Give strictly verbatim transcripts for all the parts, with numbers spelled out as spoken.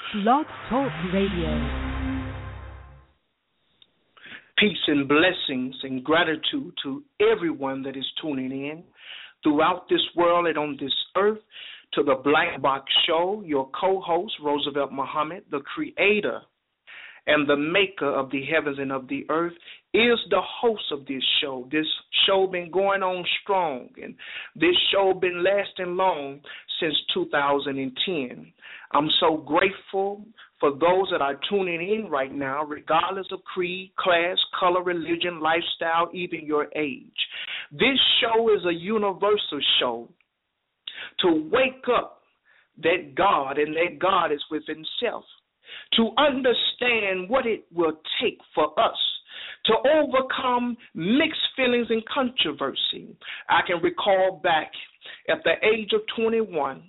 Blog Talk Radio. Peace and blessings and gratitude to everyone that is tuning in throughout this world and on this earth to the Black Box Show. Your co-host, Roosevelt Muhammad, the creator and the maker of the heavens and of the earth, is the host of this show. This show been going on strong, and this show been lasting long since two thousand ten. I'm so grateful for those that are tuning in right now, regardless of creed, class, color, religion, lifestyle, even your age. This show is a universal show to wake up that God and that God is within self, to understand what it will take for us to overcome mixed feelings and controversy. I can recall back at the age of twenty-one,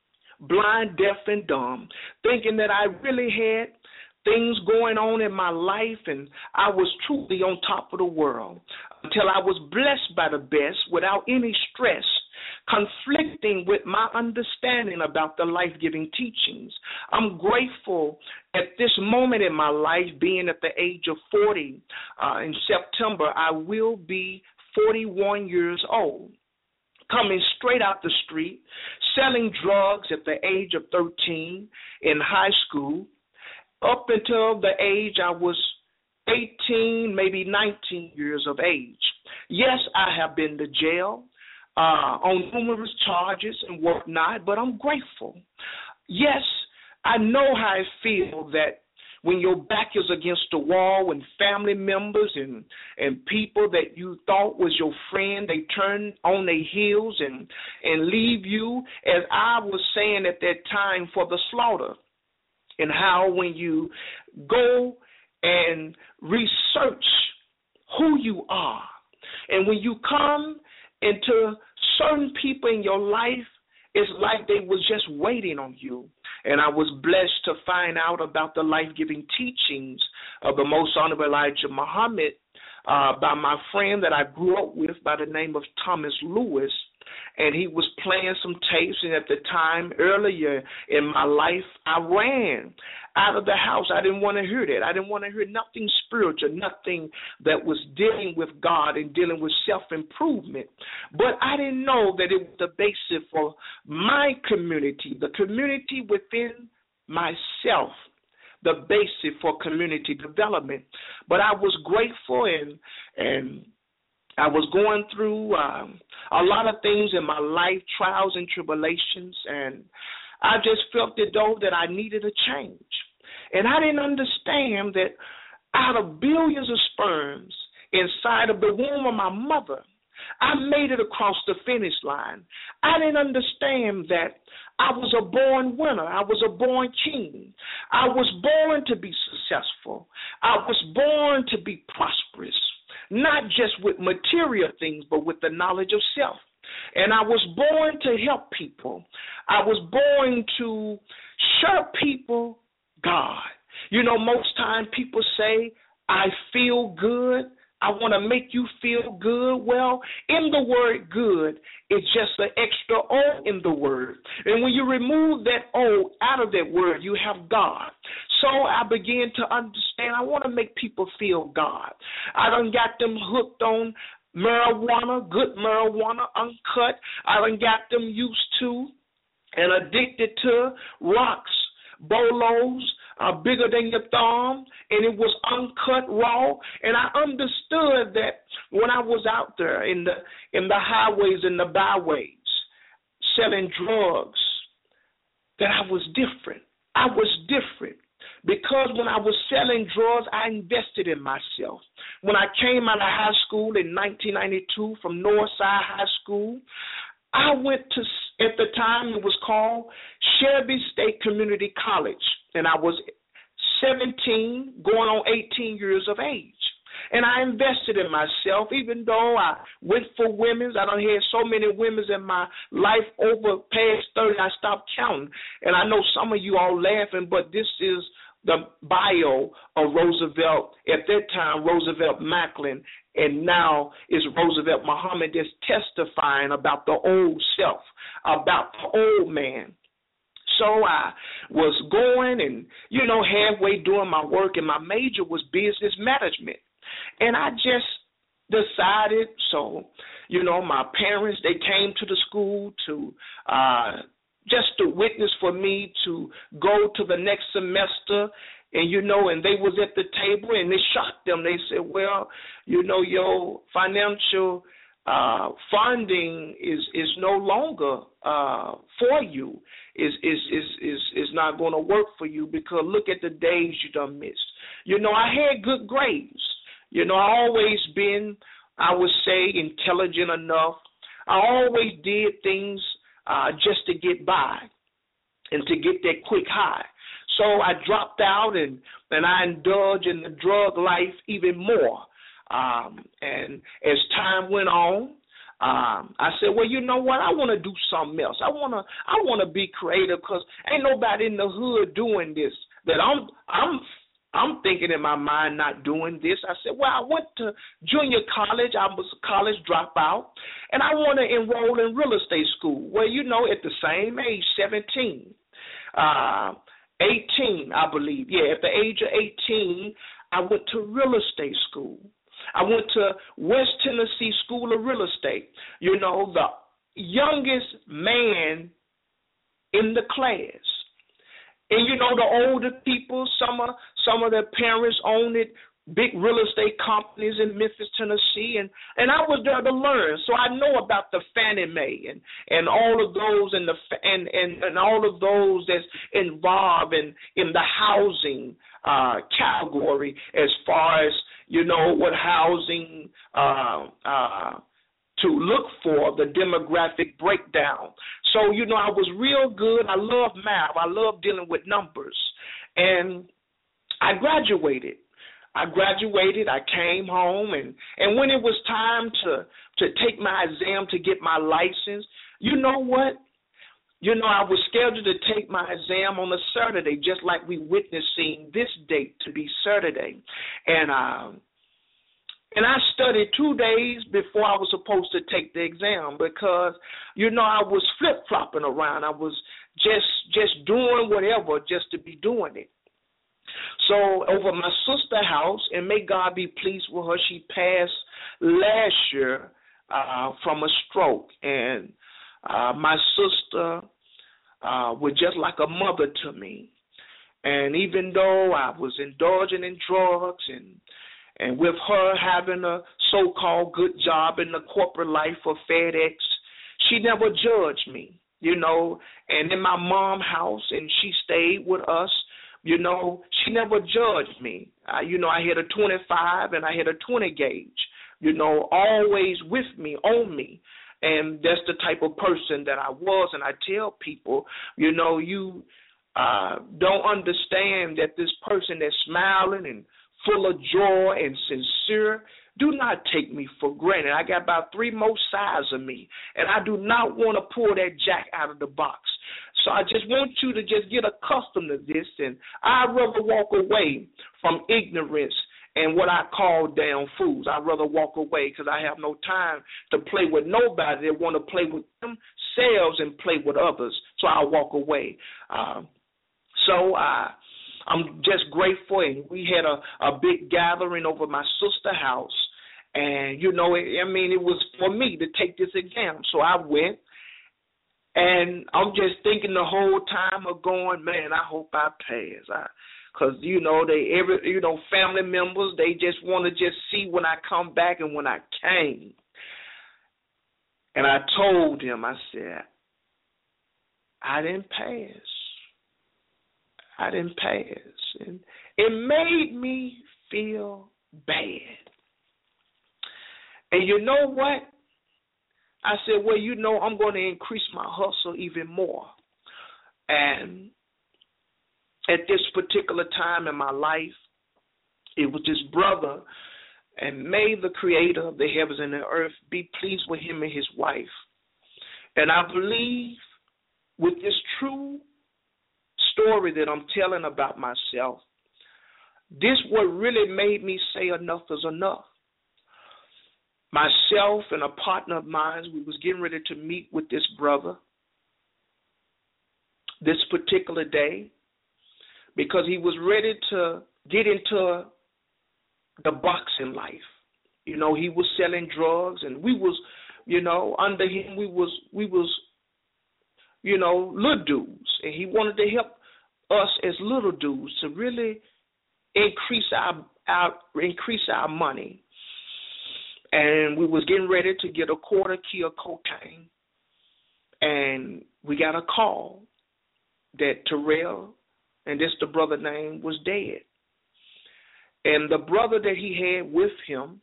blind, deaf, and dumb, thinking that I really had things going on in my life and I was truly on top of the world, until I was blessed by the best without any stress, conflicting with my understanding about the life-giving teachings. I'm grateful at this moment in my life, being at the age of forty. Uh, in September, I will be forty-one years old, coming straight out the street, selling drugs at the age of thirteen in high school, up until the age I was eighteen, maybe nineteen years of age. Yes, I have been to jail uh, on numerous charges and whatnot, but I'm grateful. Yes, I know how I feel that when your back is against the wall and family members and, and people that you thought was your friend, they turn on their heels and, and leave you, as I was saying at that time, for the slaughter. And how when you go and research who you are, and when you come into certain people in your life, it's like they was just waiting on you. And I was blessed to find out about the life-giving teachings of the Most Honorable Elijah Muhammad uh, by my friend that I grew up with by the name of Thomas Lewis. And he was playing some tapes, and at the time, earlier in my life, I ran out of the house. I didn't want to hear that. I didn't want to hear nothing spiritual, nothing that was dealing with God and dealing with self-improvement. But I didn't know that it was the basis for my community, the community within myself, the basis for community development. But I was grateful and and I was going through um, a lot of things in my life, trials and tribulations, and I just felt as though that I needed a change. And I didn't understand that out of billions of sperms inside of the womb of my mother, I made it across the finish line. I didn't understand that I was a born winner. I was a born king. I was born to be successful. I was born to be prosperous. Not just with material things, but with the knowledge of self. And I was born to help people. I was born to show people God. You know, most times people say, I feel good. I want to make you feel good. Well, in the word good, it's just an extra O in the word. And when you remove that O out of that word, you have God. So I began to understand I want to make people feel God. I done got them hooked on marijuana, good marijuana, uncut. I done got them used to and addicted to rocks, bolos, uh, bigger than your thumb, and it was uncut, raw. And I understood that when I was out there in the in the highways and the byways selling drugs, that I was different. I was different. Because when I was selling drugs, I invested in myself. When I came out of high school in nineteen ninety-two from Northside High School, I went to, at the time it was called Shelby State Community College, and I was seventeen, going on eighteen years of age. And I invested in myself, even though I went for women's. I done had so many women's in my life over past thirty, I stopped counting. And I know some of you all laughing, but this is the bio of Roosevelt, at that time, Roosevelt Macklin, and now is Roosevelt Muhammad, that's testifying about the old self, about the old man. So I was going and, you know, halfway doing my work, and my major was business management. And I just decided, so, you know, my parents, they came to the school to uh, just to witness for me to go to the next semester. And, you know, and they was at the table, and it shocked them. They said, well, you know, your financial uh, funding is is no longer uh, for you. Is is is is is not going to work for you, because look at the days you done missed. You know, I had good grades. You know, I always been, I would say, intelligent enough. I always did things uh, just to get by and to get that quick high. So I dropped out, and, and I indulged in the drug life even more. Um, and as time went on, um, I said, well, you know what? I want to do something else. I want to I want to be creative, because ain't nobody in the hood doing this. That I'm I'm I'm thinking in my mind not doing this. I said, well, I went to junior college. I was a college dropout, and I want to enroll in real estate school. Well, you know, at the same age, seventeen, uh, eighteen, I believe. Yeah, at the age of eighteen, I went to real estate school. I went to West Tennessee School of Real Estate. You know, the youngest man in the class. And, you know, the older people, some of, some of their parents owned it, big real estate companies in Memphis, Tennessee, and, and I was there to learn. So I know about the Fannie Mae and, and all of those and the and, and, and all of those that's involved in, in the housing uh, category, as far as, you know, what housing uh, uh, to look for, the demographic breakdown. So, you know, I was real good. I love math. I love dealing with numbers. And I graduated. I graduated. I came home, and, and when it was time to, to take my exam to get my license, you know what? You know, I was scheduled to take my exam on a Saturday, just like we witnessing this date to be Saturday. And uh, and I studied two days before I was supposed to take the exam, because, you know, I was flip-flopping around. I was just just doing whatever just to be doing it. So over my sister's house, and may God be pleased with her, she passed last year uh, from a stroke. And uh, my sister uh, was just like a mother to me. And even though I was indulging in drugs and and with her having a so-called good job in the corporate life of FedEx, she never judged me, you know. And in my mom's house, and she stayed with us, you know, she never judged me. Uh, you know, I had a twenty-five and I had a twenty gauge, you know, always with me, on me. And that's the type of person that I was. And I tell people, you know, you uh, don't understand that this person that's smiling and full of joy and sincere, do not take me for granted. I got about three more sides of me, and I do not want to pull that jack out of the box. So I just want you to just get accustomed to this, and I'd rather walk away from ignorance and what I call damn fools. I'd rather walk away, because I have no time to play with nobody that want to play with themselves and play with others. So I'll walk away. Uh, so I... I'm just grateful, and we had a, a big gathering over my sister's house, and, you know, I mean, it was for me to take this exam. So I went, and I'm just thinking the whole time of going, man, I hope I pass. Because, you know, they every you know, family members, they just want to just see when I come back. And when I came, and I told him, I said, I didn't pass. I didn't pass. And it made me feel bad. And you know what? I said, well, you know, I'm going to increase my hustle even more. And at this particular time in my life, it was this brother, and may the creator of the heavens and the earth be pleased with him and his wife. And I believe with this true story that I'm telling about myself, this what really made me say enough is enough. Myself and a partner of mine, we was getting ready to meet with this brother. this particular day because he was ready to get into the boxing life. You know, he was selling drugs, and we was, you know, under him we was we was, you know, little dudes, and he wanted to help us as little dudes to really increase our our increase our money. And we was getting ready to get a quarter key of cocaine, and we got a call that Terrell, and this the brother name, was dead. And the brother that he had with him,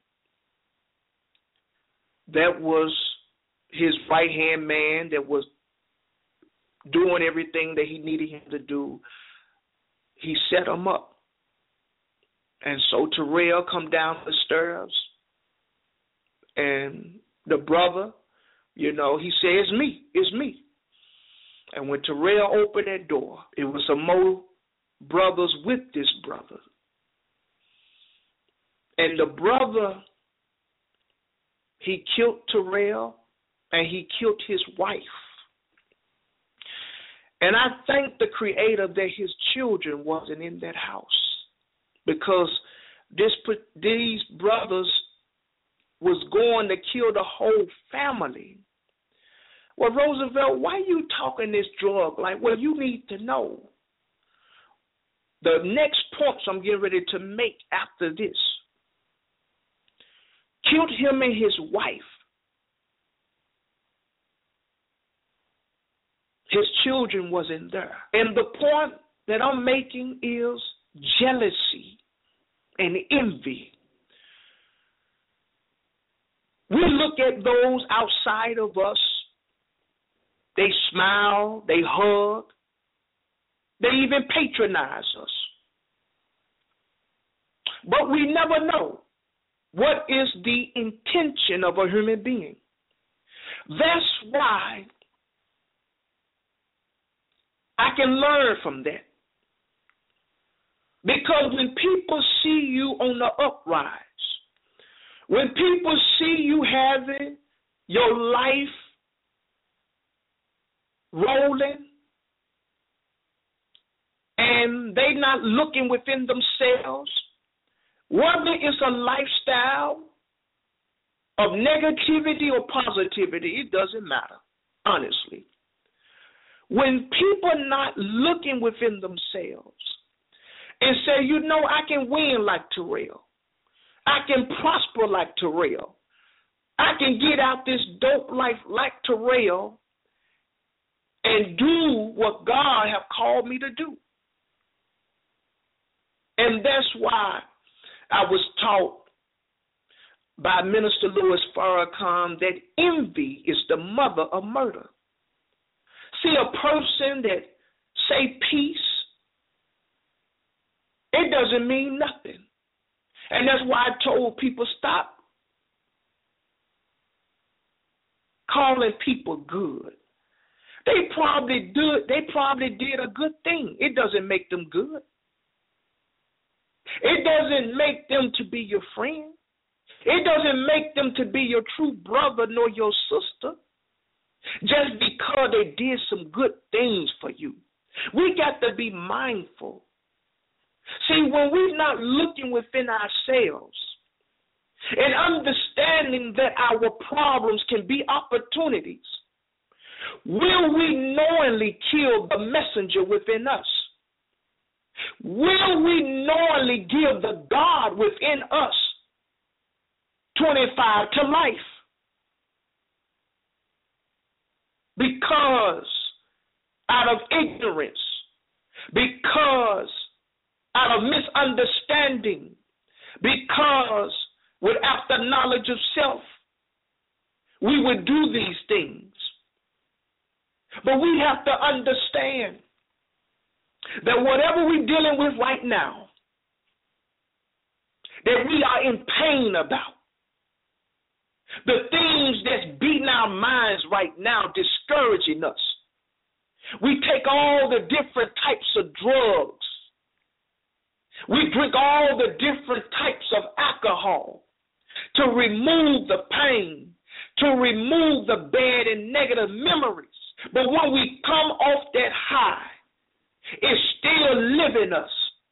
that was his right-hand man that was doing everything that he needed him to do, he set him up. And so Terrell come down the stairs, and the brother, you know, he said, it's me, it's me. And when Terrell opened that door, it was some more brothers with this brother. And the brother, he killed Terrell, and he killed his wife. And I thank the Creator that his children wasn't in that house, because this these brothers was going to kill the whole family. Well, Roosevelt, why you talking this drug? Like, well, you need to know. The next points I'm getting ready to make after this. Killed him and his wife. His children wasn't there. And the point that I'm making is jealousy and envy. We look at those outside of us. They smile, they hug, they even patronize us. But we never know what is the intention of a human being. That's why I can learn from that. Because when people see you on the uprise, when people see you having your life rolling, and they not looking within themselves, whether it's a lifestyle of negativity or positivity, it doesn't matter, honestly. When people are not looking within themselves and say, you know, I can win like Terrell, I can prosper like Terrell, I can get out this dope life like Terrell and do what God have called me to do. And that's why I was taught by Minister Louis Farrakhan that envy is the mother of murder. See, a person that say peace, it doesn't mean nothing. And that's why I told people, stop calling people good. They probably did, they probably did a good thing. It doesn't make them good. It doesn't make them to be your friend. It doesn't make them to be your true brother nor your sister just because they did some good things for you. We got to be mindful. See, when we're not looking within ourselves and understanding that our problems can be opportunities, will we knowingly kill the messenger within us? Will we knowingly give the God within us twenty-five to life? Because out of ignorance, because out of misunderstanding, because without the knowledge of self, we would do these things. But we have to understand that whatever we're dealing with right now, that we are in pain about, the things that's beating our minds right now, discouraging us. We take all the different types of drugs. We drink all the different types of alcohol to remove the pain, to remove the bad and negative memories. But when we come off that high, it's still living us.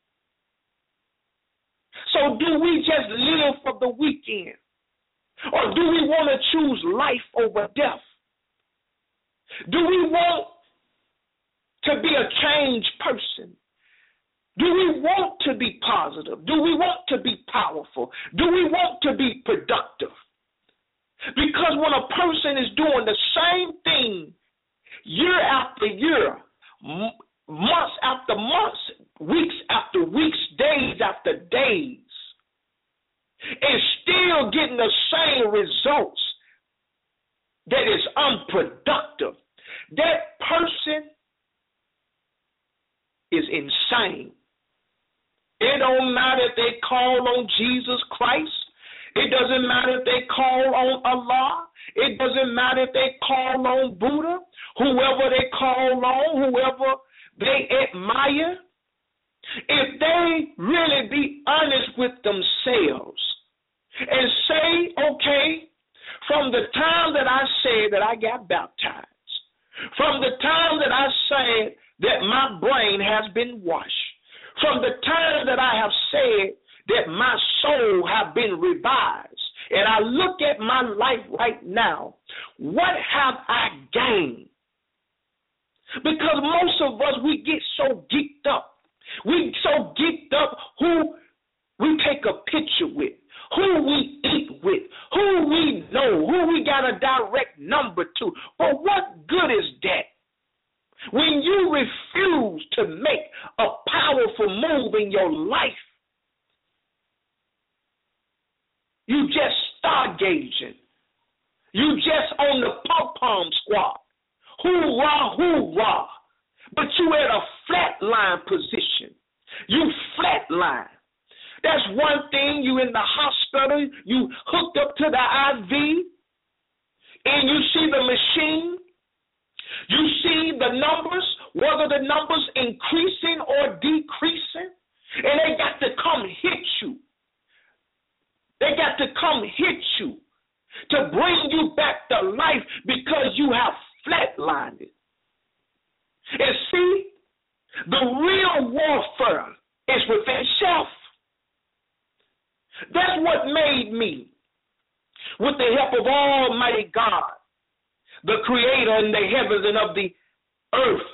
So do we just live for the weekend? Or do we want to choose life over death? Do we want to be a changed person? Do we want to be positive? Do we want to be powerful? Do we want to be productive? Because when a person is doing the same thing year after year, months after months, weeks after weeks, days after days, and still getting the same results that is unproductive, that person is insane. It don't matter if they call on Jesus Christ. It doesn't matter if they call on Allah. It doesn't matter if they call on Buddha, whoever they call on, whoever they admire. If they really be honest with themselves and say, okay, from the time that I said that I got baptized, from the time that I said that my brain has been washed, from the time that I have said that my soul have been revised, and I look at my life right now, what have I gained? Because most of us, we get so geeked up. We so geeked up who we take a picture with, who we eat with, who we know, who we got a direct number to. But what good is that? When you refuse to make a powerful move in your life, you just stargazing. You just on the pom-pom squad. Hoorah, hoorah. But you at a flatline position. You flatline. That's one thing. You in the hospital. You hooked up to the I V. And you see the machine. You see the numbers, whether the numbers increasing or decreasing. And they got to come hit you. They got to come hit you to bring you back to life because you have flatlined it. And see, the real warfare is within self. That's what made me, with the help of Almighty God, the creator in the heavens and of the earth,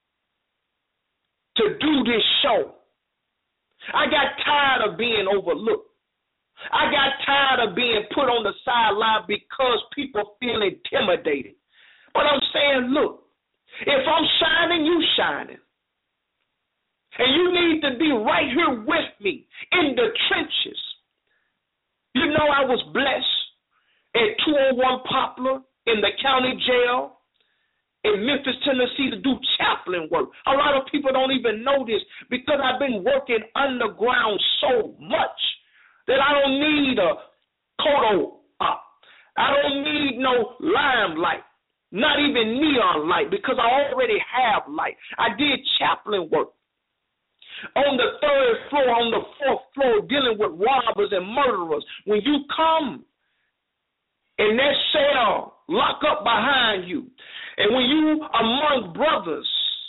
to do this show. I got tired of being overlooked. I got tired of being put on the sideline because people feel intimidated. But I'm saying, look, if I'm shining, you shining. And you need to be right here with me in the trenches. You know, I was blessed at two oh one Poplar in the county jail in Memphis, Tennessee, to do chaplain work. A lot of people don't even know this because I've been working underground so much that I don't need a photo op. I don't need no limelight, not even neon light, because I already have light. I did chaplain work on the third floor, on the fourth floor, dealing with robbers and murderers. When you come in that cell, lock up behind you, and when you among brothers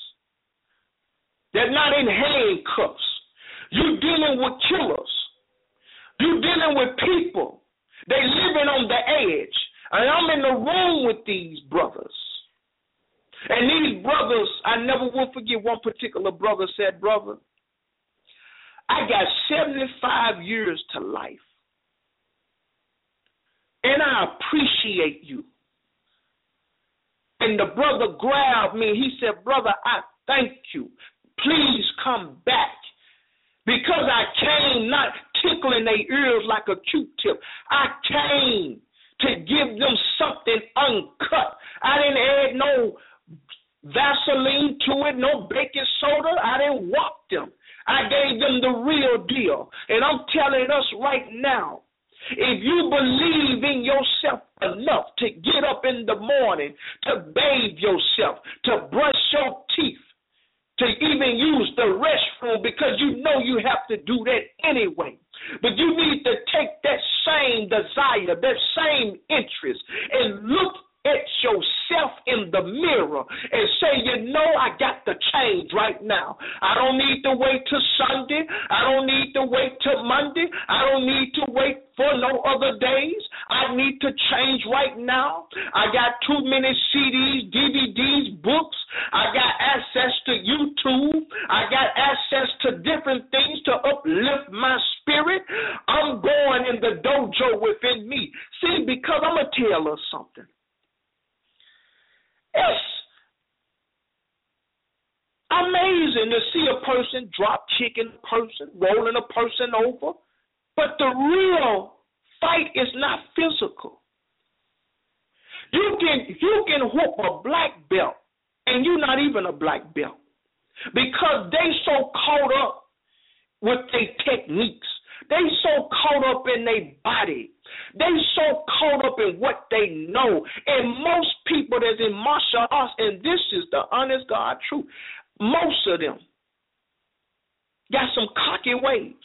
that not in handcuffs, you dealing with killers. You dealing with people. They living on the edge. And I'm in the room with these brothers. And these brothers, I never will forget, one particular brother said, brother, I got seventy-five years to life. And I appreciate you. And the brother grabbed me. He said, brother, I thank you. Please come back. Because I came not tickling their ears like a Q-tip. I came to give them something uncut. I didn't add no Vaseline to it, no baking soda. I didn't walk them. I gave them the real deal. And I'm telling us right now, if you believe in yourself enough to get up in the morning, to bathe yourself, to brush your teeth, to even use the restroom, because you know you have to do that anyway. But you need to take that same desire, that same interest, and look at yourself yourself in the mirror and say, you know, I got to change right now. I don't need to wait till Sunday. I don't need to wait till Monday. I don't need to wait for no other days. I need to change right now. I got too many C Ds, D V Ds, books. I got access to YouTube. I got access to different things to uplift my spirit. I'm going in the dojo within me. See, because I'm going to tell us something. It's amazing to see a person drop kicking a person, rolling a person over. But the real fight is not physical. You can you can whoop a black belt, and you're not even a black belt, because they so caught up with their techniques. They so caught up in their body. They so caught up in what they know. And most people that's in martial arts, and this is the honest God truth, most of them got some cocky ways.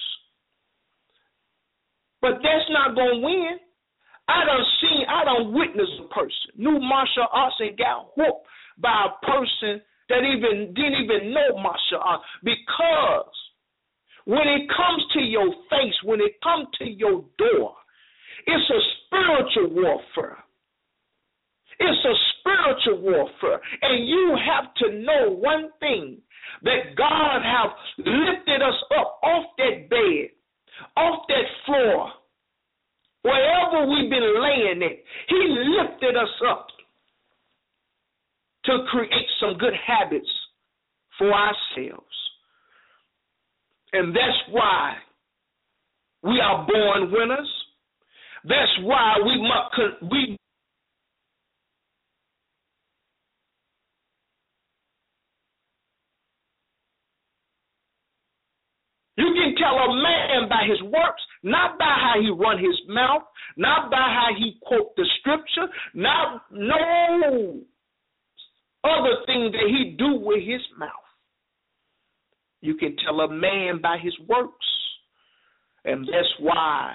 But that's not going to win. I done seen, I done witnessed a person, knew martial arts and got whooped by a person that even didn't even know martial arts, because when it comes to your face, when it comes to your door, it's a spiritual warfare. It's a spiritual warfare. And you have to know one thing, that God have lifted us up off that bed, off that floor, wherever we've been laying at. He lifted us up to create some good habits for ourselves. And that's why we are born winners. That's why we must we You can tell a man by his works, not by how he run his mouth, not by how he quote the scripture, not no other thing that he do with his mouth. You can tell a man by his works. And that's why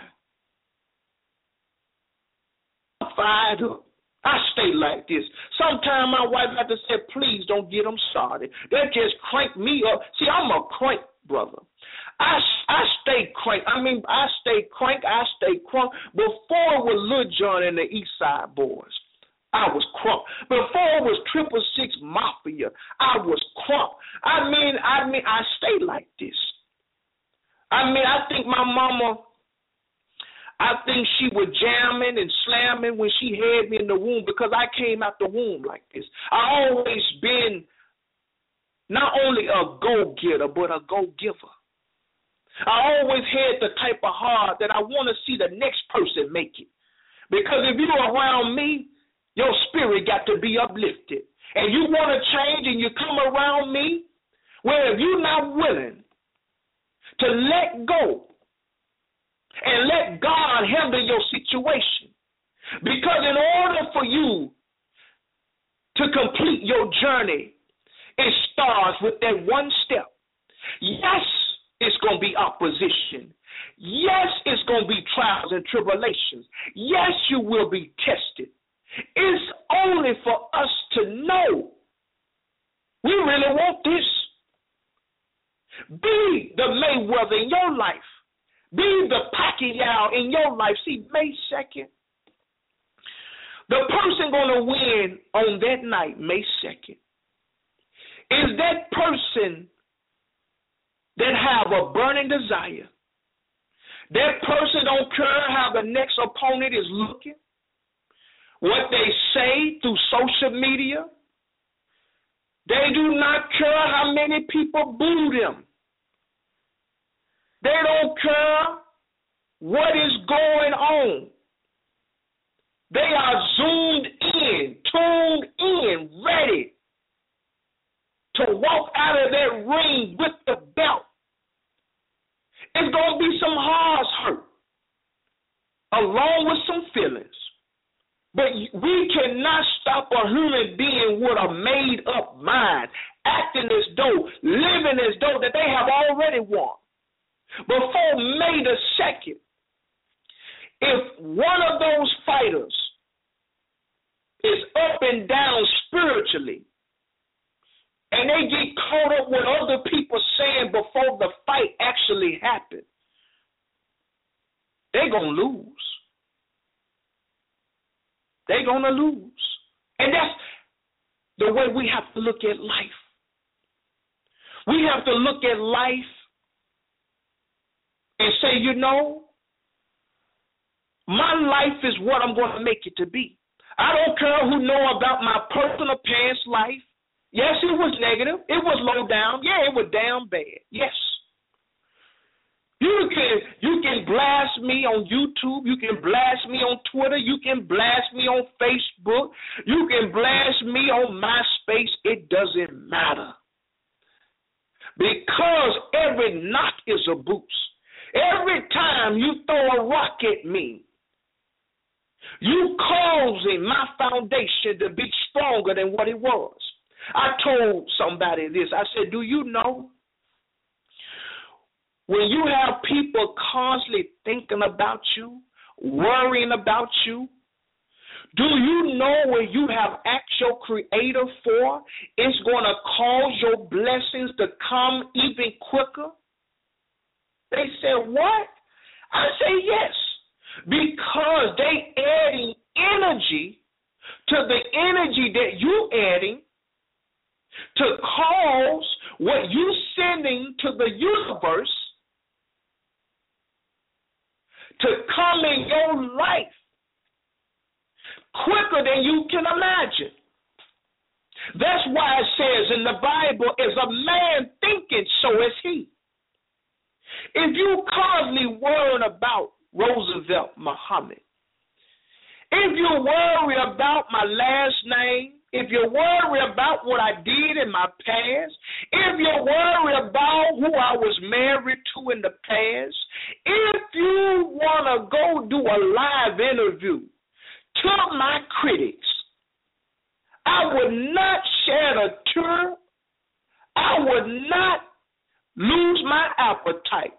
I'm fired up. I stay like this. Sometimes my wife has to say, please don't get them started. That just crank me up. See, I'm a crank, brother. I, I stay crank. I mean, I stay crank. I stay crunk. Before it was Lil Jon and the East Side Boys, I was crunk. Before it was Triple Six Mafia, I was crunk. I mean, I mean, I stay like this. I mean, I think my mama, I think she was jamming and slamming when she had me in the womb, because I came out the womb like this. I always been not only a go-getter, but a go-giver. I always had the type of heart that I want to see the next person make it. Because if you're around me, your spirit got to be uplifted. And you want to change and you come around me, well, if you're not willing to let go and let God handle your situation, because in order for you to complete your journey, it starts with that one step. Yes, it's going to be opposition. Yes, it's going to be trials and tribulations. Yes, you will be tested. It's only for us to know we really want this. Be the Mayweather in your life. Be the Pacquiao in your life. See, May second, the person going to win on that night, May second, is that person that have a burning desire. That person don't care how the next opponent is looking, what they say through social media. They do not care how many people boo them. They don't care what is going on. They are zoomed in, tuned in, ready to walk out of that ring with the belt. It's going to be some hearts hurt, along with some feelings. But we cannot stop a human being with a made-up mind, acting as though, living as though that they have already won. Before May the second, if one of those fighters is up and down spiritually, and they get caught up with other people saying before the fight actually happens, they're going to lose. They're going to lose. And that's the way we have to look at life. We have to look at life and say, you know, my life is what I'm going to make it to be. I don't care who know about my personal past life. Yes, it was negative. It was low down. Yeah, it was down bad. Yes. You can you can blast me on YouTube. You can blast me on Twitter. You can blast me on Facebook. You can blast me on MySpace. It doesn't matter. Because every knock is a boost. Every time you throw a rock at me, you causing my foundation to be stronger than what it was. I told somebody this. I said, do you know when you have people constantly thinking about you, worrying about you, do you know when you have asked your Creator for, it's going to cause your blessings to come even quicker? They said, what? I say, yes. Because they adding energy to the energy that you adding to cause what you sending to the universe to come in your life quicker than you can imagine. That's why it says in the Bible, as a man thinketh, so is he. If you constantly worry about Roosevelt Muhammad, if you worry about my last name, if you worry about what I did in my past, if you worry about who I was married to in the past, if you want to go do a live interview to my critics, I would not shed a tear. I would not lose my appetite.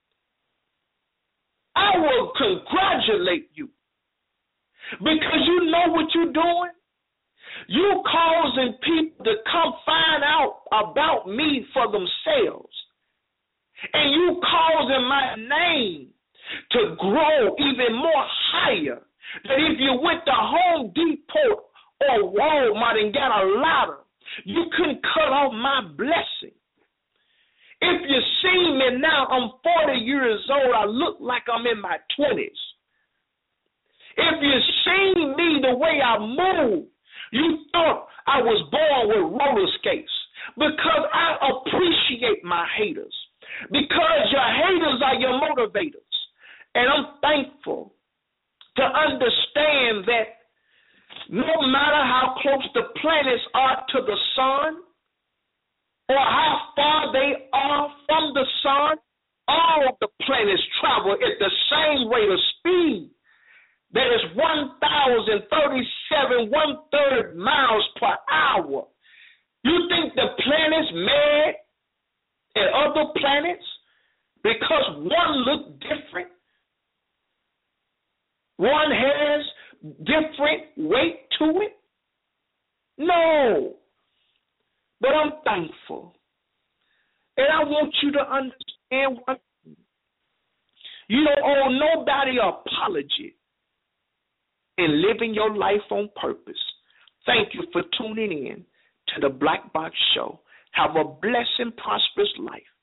I will congratulate you because you know what you're doing. You causing people to come find out about me for themselves. And you causing my name to grow even more higher. That if you went to Home Depot or Walmart and got a ladder, you couldn't cut off my blessing. If you see me now, I'm forty years old. I look like I'm in my twenties. If you see me the way I move, you thought I was born with roller skates. Because I appreciate my haters. Because your haters are your motivators. And I'm thankful to understand that no matter how close the planets are to the sun, or how far they are from the sun, all of the planets travel at the same rate of speed. That is one thousand thirty-seven, one-third miles per hour. You think the planet's mad at other planets because one look different? One has different weight to it? No. But I'm thankful. And I want you to understand one thing. You don't owe nobody an apology in living your life on purpose. Thank you for tuning in to the Black Box Show. Have a blessed and prosperous life.